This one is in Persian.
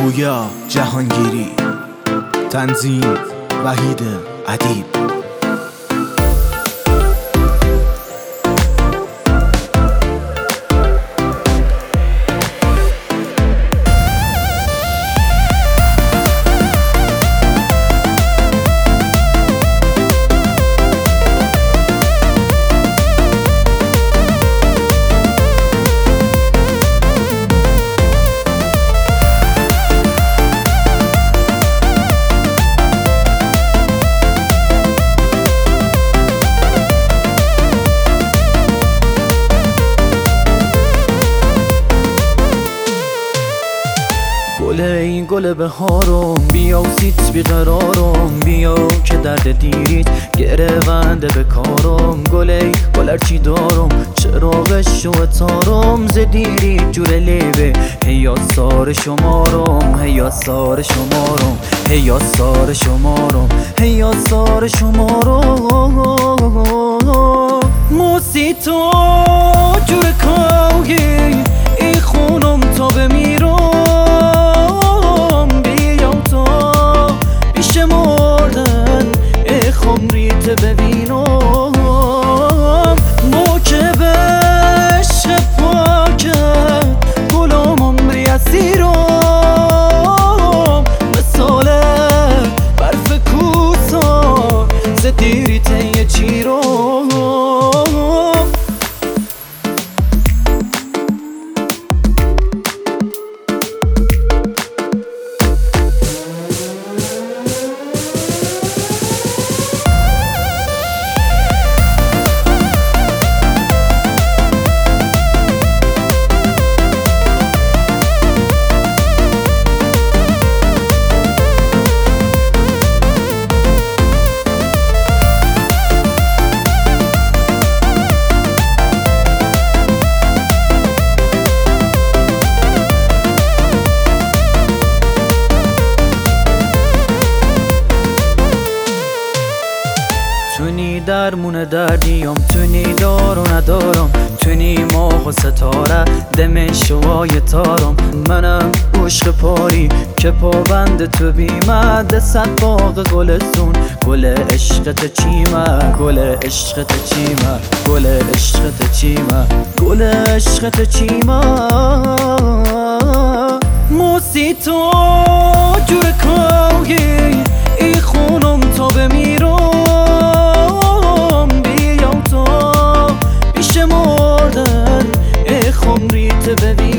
پویا جهانگیری، تنظیم وحید ادیب. این گل بهارم بیا و سیت بیقرارم، بیا که درد دیریت گرونده بکارم. گل چی دارم چراغش و تارم، ز دیریت جور لیبه هیا سار شمارم، هیا سار شمارم، هیا سار شمارم، هیا سار شمارم. موسی تو جور کاهی ای خونم تا بمیرم، ببینم موکب عشق پاکت گلام عمری اسیرم، مثال برف کوسا ز دیری طی چیرم. تونی درمون دردیم، تونی دار و ندارم، تونی ماه و ستاره دم شوای تارم. منم عشق پاری که پابند تو بیمد، صد باغ گلستون گل عشقت چیمه، گل عشقت چیمه، گل عشقت چیمه، گل عشقت چیمه. موسی تو جور کاهی ای خونم تا بمیرم، بیا تو پیش مردن ای خمریت ببین.